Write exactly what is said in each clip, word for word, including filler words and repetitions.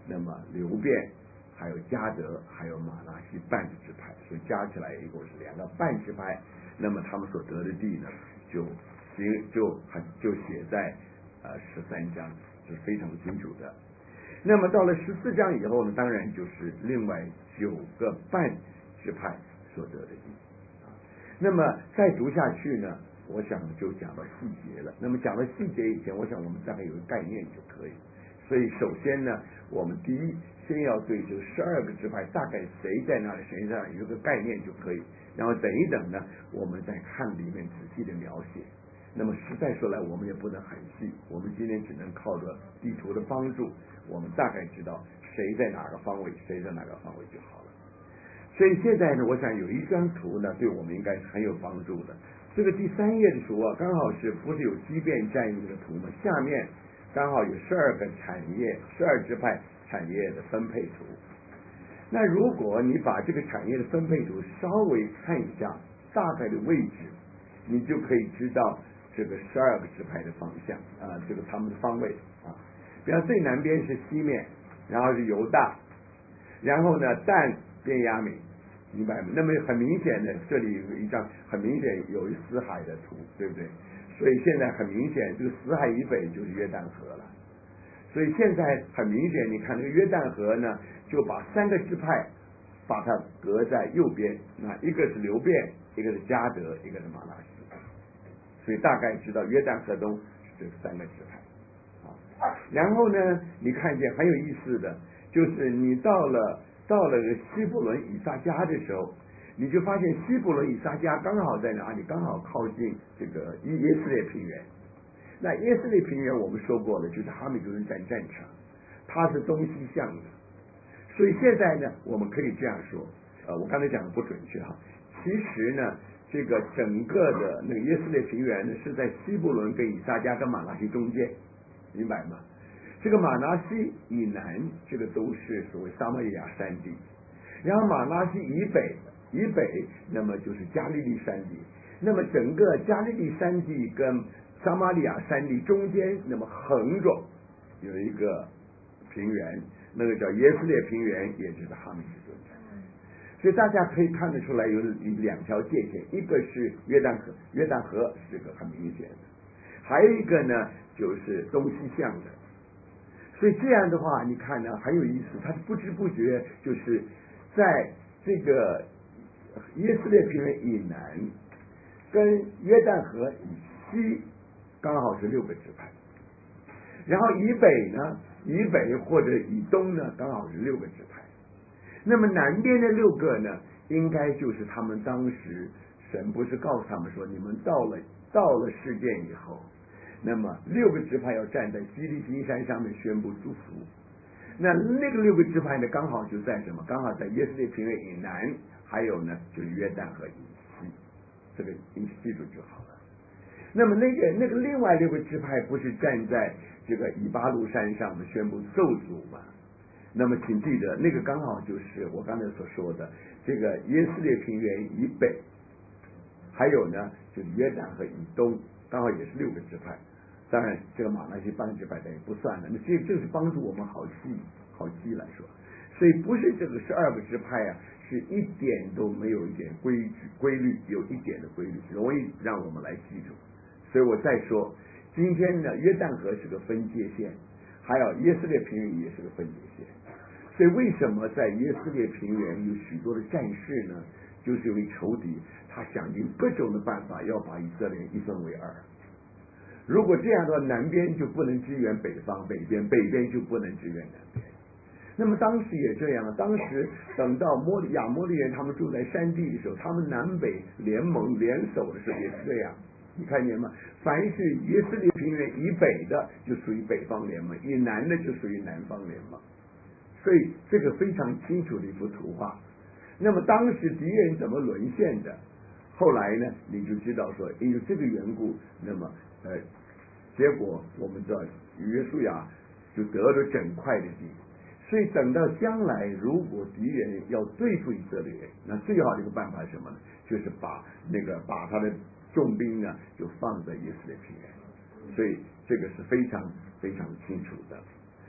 那么流便，还有迦得，还有马拿西半个支派，所以加起来一共是两个半支派。那么他们所得的地呢，就行就就写在呃十三章，是非常清楚的。那么到了十四章以后呢，当然就是另外九个半支派所得的地啊。那么再读下去呢，我想就讲到细节了。那么讲到细节以前，我想我们大概有个概念就可以。所以首先呢，我们第一先要对这十二个支派大概谁在哪里，谁在哪里有个概念就可以。然后等一等呢，我们再看里面仔细的描写。那么实在说来，我们也不能很细，我们今天只能靠着地图的帮助，我们大概知道谁在哪个方位，谁在哪个方位就好了。所以现在呢，我想有一张图呢，对我们应该是很有帮助的。这个第三页的图啊，刚好是不是有畸变战役的图吗？下面刚好有十二个产业，十二支派产业的分配图。那如果你把这个产业的分配图稍微看一下大概的位置，你就可以知道这个十二个支派的方向啊，这个他们的方位啊。比方最南边是西面，然后是犹大，然后呢但便雅悯，明白吗？那么很明显的，这里有一张很明显有一死海的图，对不对？所以现在很明显，这个死海以北就是约旦河了。所以现在很明显，你看这个约旦河呢，就把三个支派把它隔在右边，那一个是流便，一个是迦得，一个是马拿西。所以大概知道约旦河东是这三个支派啊。然后呢，你看见很有意思的，就是你到了到了西布伦以撒迦的时候，你就发现西布伦以撒迦刚好在哪里？刚好靠近这个耶斯列平原。那耶斯列平原我们说过了，就是哈米多人战战场，它是东西向的。所以现在呢，我们可以这样说，呃，我刚才讲的不准确哈。其实呢，这个整个的那个耶斯列平原呢，是在西布伦跟以撒迦跟马拿西中间，明白吗？这个马拿西以南，这个都是所谓撒玛利亚山地，然后马拿西以北，以北那么就是加利利山地，那么整个加利利山地跟撒玛利亚山地中间，那么横着有一个平原，那个叫耶斯列平原，也就是哈米斯顿。所以大家可以看得出来有两条界限，一个是约旦河，约旦河是个很明显的，还有一个呢就是东西向的。所以这样的话，你看呢很有意思，它不知不觉就是在这个耶斯列平原以南跟约旦河以西刚好是六个支派，然后以北呢，以北或者以东呢，刚好是六个支派。那么南边的六个呢，应该就是他们当时神不是告诉他们说，你们到了到了事件以后，那么六个支派要站在基利心山上面宣布祝福。那那个六个支派呢，刚好就在什么？刚好在耶斯列平原以南，还有呢就是约旦河以西，这个你记住就好了。那么那个那个另外六个支派不是站在这个以巴路山上面宣布咒诅吗？那么请记得，那个刚好就是我刚才所说的这个耶斯列平原以北，还有呢就是约旦河以东，刚好也是六个支派。当然这个马拿西半支派等于不算了，那这这是帮助我们好记好记来说。所以不是这个十二个支派啊，是一点都没有一点规矩规律，有一点的规律，容易让我们来记住。所以我再说，今天呢约旦河是个分界线，还有耶斯列平原也是个分界线。所以为什么在耶斯列平原有许多的战士呢？就是因为仇敌他想尽各种的办法要把以色列一分为二。如果这样的话，南边就不能支援北方，北边北边就不能支援南边。那么当时也这样，当时等到摩利亚摩利人他们住在山地的时候，他们南北联盟联手的时候也是这样。你看见吗？凡是耶斯列平原以北的就属于北方联盟，以南的就属于南方联盟。所以这个非常清楚的一幅图画。那么当时敌人怎么沦陷的？后来呢，你就知道说，因为这个缘故，那么呃，结果我们知道约书亚就得了整块的地。所以等到将来，如果敌人要对付以色列人，那最好的一个办法是什么呢？就是把那个把他的重兵呢，就放在耶斯列平原。所以这个是非常非常清楚的。所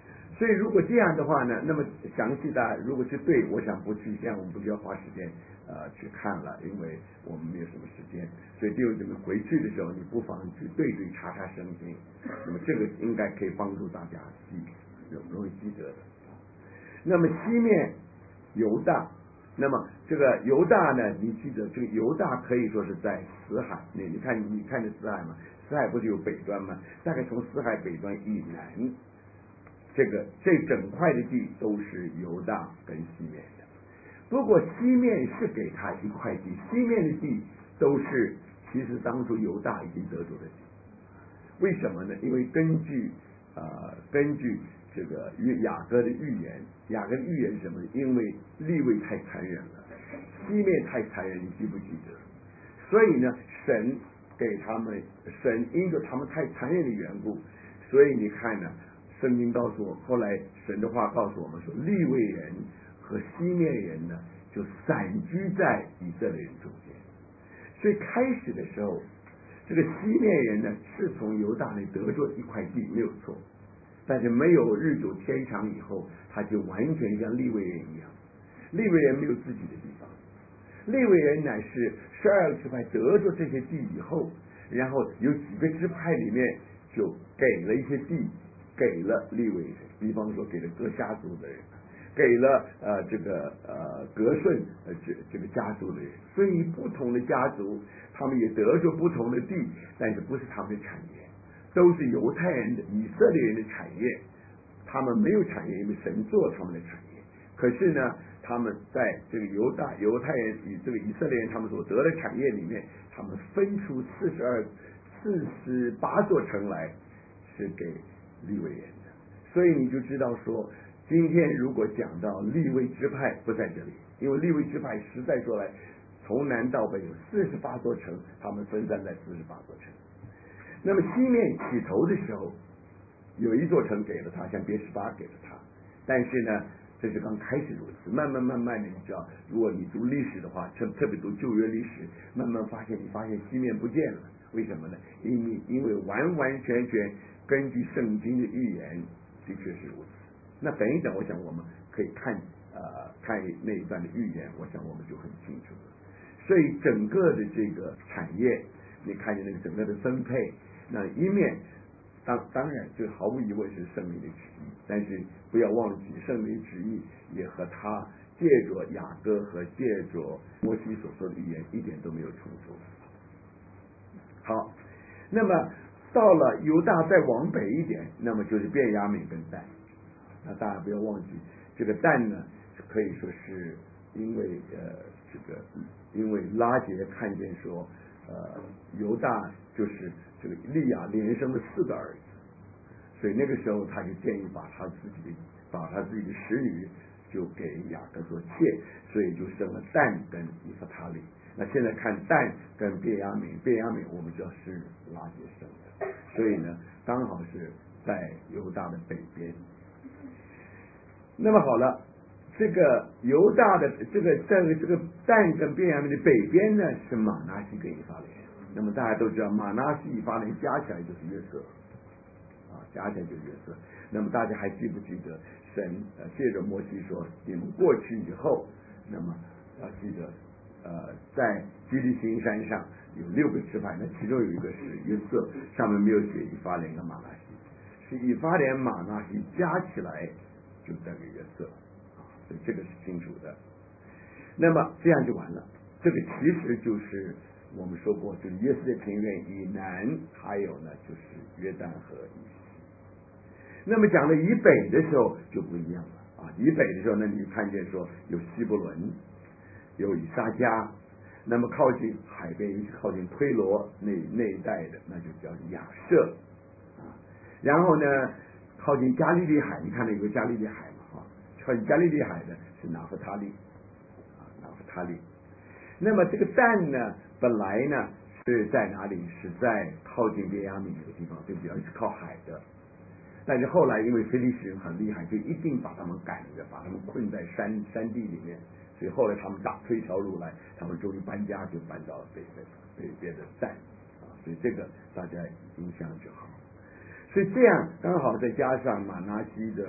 所以如果这样的话呢，那么详细的如果是对，我想不去，现在我们不需要花时间呃去看了，因为我们没有什么时间。所以弟兄姊妹回去的时候，你不妨去对对查查圣经，那么这个应该可以帮助大家记，容容易记得的。那么西面犹大，那么这个犹大呢，你记得这个犹大可以说是在死海那，你看你看着死海嘛，死海不是有北端吗？大概从死海北端以南。这个这整块的地都是犹大跟西面的，不过西面是给他一块地，西面的地都是其实当初犹大已经得着的地。为什么呢？因为根据呃根据这个雅各的预言，雅各的预言是什么？因为利未太残忍了，西面太残忍，你记不记得？所以呢，神给他们，神因着他们太残忍的缘故，所以你看呢。圣经告诉我，后来神的话告诉我们说，利未人和西面人呢，就散居在以色列人中间。所以开始的时候，这个西面人呢，是从犹大那得着一块地，没有错。但是没有日久天长以后，他就完全像利未人一样。利未人没有自己的地方，利未人乃是十二个支派得着这些地以后，然后有几个支派里面就给了一些地。给了利未人，比方说给了各家族的人，给了呃这个呃格顺呃这这个家族的人，所以不同的家族他们也得着不同的地，但是不是他们的产业，都是犹太人的以色列人的产业，他们没有产业，因为神做他们的产业。可是呢，他们在这个犹大犹太人与这个以色列人他们所得的产业里面，他们分出四十二四十八座城来，是给利未人的。所以你就知道说，今天如果讲到利未支派不在这里，因为利未支派实在说来，从南到北有四十八座城，他们分散在四十八座城。那么西面起头的时候，有一座城给了他，像别十八给了他，但是呢，这是刚开始如此，慢慢慢慢的，你知道，如果你读历史的话，特特别读旧约历史，慢慢发现，你发现西面不见了，为什么呢？因为因为完完全全根据圣经的预言，的确是如此。那等一等，我想我们可以看呃看那一段的预言，我想我们就很清楚了。所以整个的这个产业，你看见那个整个的分配，那一面当当然这毫无疑问是圣灵的旨意，但是不要忘记圣灵旨意也和他借着雅各和借着摩西所说的预言一点都没有冲突。好，那么到了犹大再往北一点，那么就是便雅悯跟但。那大家不要忘记，这个但呢，可以说是因为呃这个因为拉结看见说，呃犹大就是这个利亚连生了四个儿子，所以那个时候他就建议把他自己的把他自己的使女就给雅各做妾，所以就生了但跟以弗他利。那现在看但跟便雅悯，便雅悯我们知道是拉结生的，所以呢刚好是在犹大的北边。那么好了，这个犹大的这个这个这个但跟便雅悯的北边呢是马拿西跟以法莲。那么大家都知道马拿西以法莲加起来就是约瑟啊，加起来就是约瑟。那么大家还记不记得神呃借着摩西说，你们过去以后，那么要记得呃在基利心山上有六个支派，那其中有一个是约瑟，上面没有写以法莲跟马拿西，是以法莲马拿西加起来就这个约瑟啊，所以这个是清楚的。那么这样就完了，这个其实就是我们说过，就是约瑟平原以南，还有呢就是约旦河以西。那么讲了以北的时候就不一样了啊，以北的时候，那你就看见说有希伯伦，有以撒迦，那么靠近海边，靠近推罗那那一带的，那就叫亚设啊。然后呢，靠近加利利海，你看那有个加利利海嘛啊，靠近加利利海的是拿弗他利啊，拿弗他利。那么这个但呢，本来呢是在哪里？是在靠近便雅悯那个地方，对不对？是靠海的。但是后来因为非利士人很厉害，就一定把他们赶着，把他们困在山山地里面。所以后来他们打出一条路来，他们终于搬家，就搬到了北北北边的但啊。所以这个大家印象就好。所以这样刚好再加上马拿西的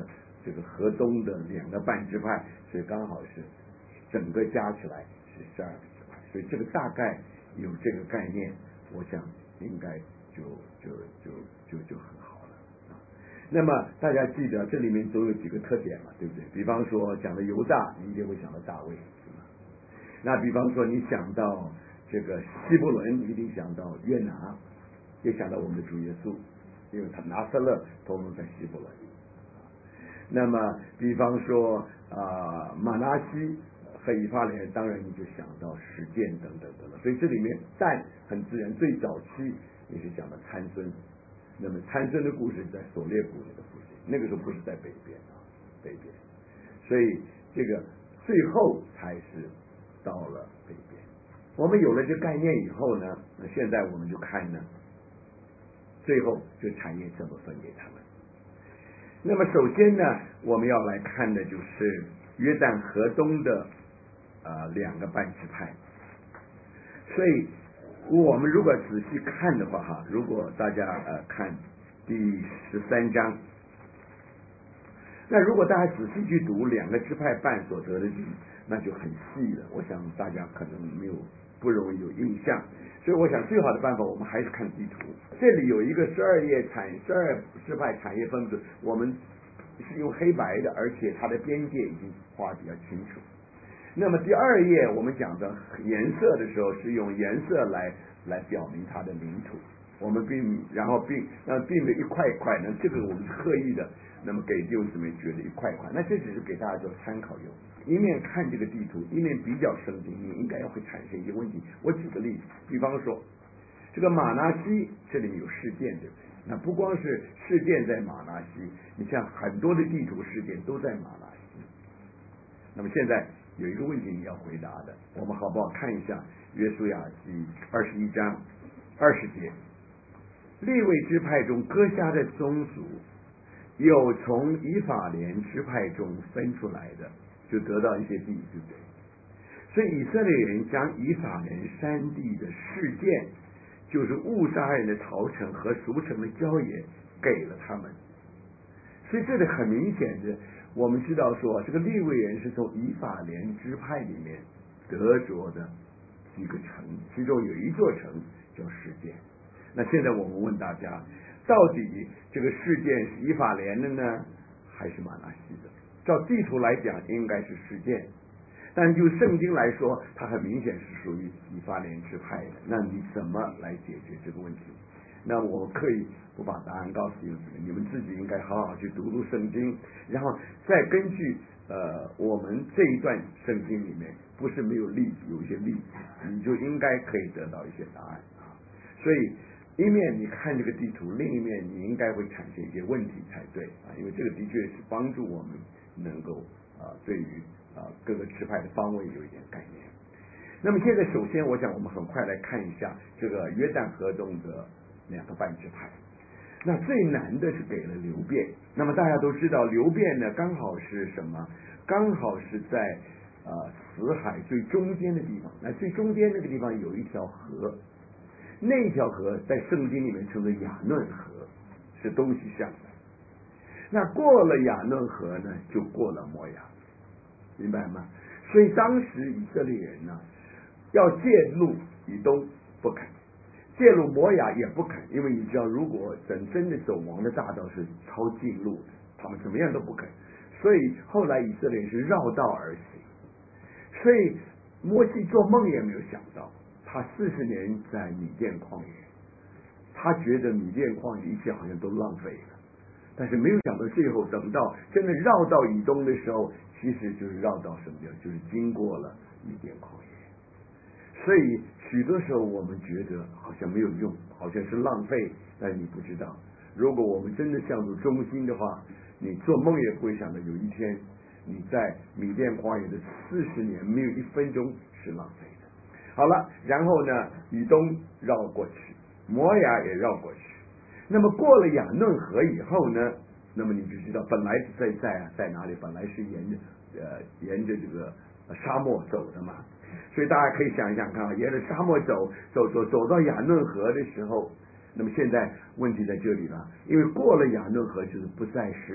这个河东的两个半支派，所以刚好是整个加起来是十二个支派，所以这个大概有这个概念，我想应该就就就就就很好了啊。那么大家记得这里面都有几个特点嘛，对不对？比方说讲的犹大，你一定会想到大卫，是吗？那比方说你想到这个希伯伦，你一定想到约拿，也想到我们的主耶稣，因为他拿撒勒统统在希伯伦。那么比方说啊、呃、马拿西和以法莲，当然你就想到实践等等等等。所以这里面但很自然，最早期也是讲的参孙。那么参孙的故事在索列谷那个附近，那个时候不是在北边啊，北边。所以这个最后才是到了北边。我们有了这概念以后呢，那现在我们就看呢，最后这产业怎么分给他们。那么首先呢，我们要来看的就是约旦河东的呃两个半支派。所以我们如果仔细看的话哈，如果大家呃看第十三章，那如果大家仔细去读两个支派半所得的地，那就很细了。我想大家可能没有不容易有印象，所以我想最好的办法，我们还是看地图。这里有一个十二页产十二支派产业分布，我们是用黑白的，而且它的边界已经画比较清楚。那么第二页我们讲的颜色的时候，是用颜色来来表明它的领土。我们并然后并那并的一块一块呢，这个我们是刻意的，那么给弟兄姊妹觉得一块一块，那这只是给大家做参考用。一面看这个地图，一面比较圣经，你应该会产生一些问题。我举个例子，比方说这个马拿西这里有事件，对不对？那不光是事件在马拿西，你像很多的地图事件都在马拿西。那么现在有一个问题你要回答的，我们好不好看一下约书亚记二十一章二十节？利未支派中割下的宗族，有从以法莲支派中分出来的，就得到一些地，对不对？所以以色列人将以法莲山地的事件，就是误杀人的逃城和赎城的郊野，给了他们。所以这里很明显的，我们知道说，这个利未人是从以法莲支派里面得着的几个城，其中有一座城叫事件。那现在我们问大家，到底这个事件是以法莲的呢，还是马拿西的？照地图来讲，应该是事件，但就圣经来说，它很明显是属于以法莲支派的。那你怎么来解决这个问题？那我刻意不把答案告诉你们，你们自己应该好好去读读圣经，然后再根据呃我们这一段圣经里面不是没有例子，有一些例子，你就应该可以得到一些答案啊。所以一面你看这个地图，另一面你应该会产生一些问题才对啊，因为这个的确是帮助我们能够啊对于啊各个支派的方位有一点概念。那么现在首先我想我们很快来看一下这个约旦河东的两个半支派。那最难的是给了流便。那么大家都知道流便呢刚好是什么？刚好是在呃死海最中间的地方。那最中间那个地方有一条河，那条河在圣经里面称为雅嫩河，是东西向的。那过了雅嫩河呢，就过了摩亚，明白吗？所以当时以色列人呢，要借路以东不肯，借路摩亚也不肯，因为你知道，如果真真的走王的大道是抄近路的，他们怎么样都不肯。所以后来以色列人是绕道而行。所以摩西做梦也没有想到，他四十年在米甸旷野，他觉得米甸旷野一切好像都浪费了，但是没有想到最后等到真的绕到以东的时候，其实就是绕到什么地方，就是经过了米甸旷野。所以许多时候我们觉得好像没有用，好像是浪费，但是你不知道，如果我们真的向主忠心的话，你做梦也不会想到有一天你在米甸旷野的四十年没有一分钟是浪费的。好了，然后呢，以东绕过去，摩亚也绕过去。那么过了雅嫩河以后呢，那么你就知道本来在在啊在哪里？本来是沿着呃沿着这个沙漠走的嘛。所以大家可以想一想看啊，沿着沙漠走走走走到雅嫩河的时候，那么现在问题在这里了，因为过了雅嫩河就是不再是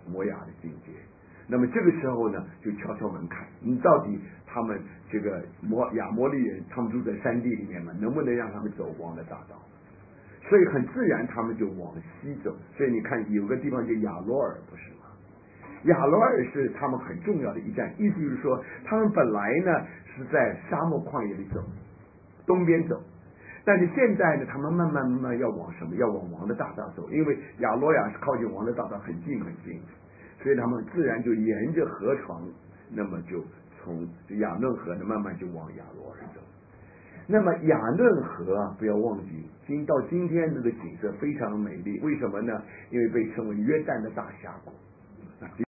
摩亚的境界。那么这个时候呢，就敲敲门看，你到底他们这个摩亚摩利人，他们住在山地里面嘛，能不能让他们走王的大道？所以很自然，他们就往西走。所以你看，有个地方叫亚罗尔，不是吗？亚罗尔是他们很重要的一站，意思就是说，他们本来呢是在沙漠旷野里走，东边走。但是现在呢，他们慢慢慢慢要往什么？要往王的大道走，因为亚罗亚是靠近王的大道很近很近，所以他们自然就沿着河床，那么就从雅嫩河呢慢慢就往亚罗尔走。那么雅嫩河啊，不要忘记，今到今天这个景色非常美丽，为什么呢？因为被称为约旦的大峡谷。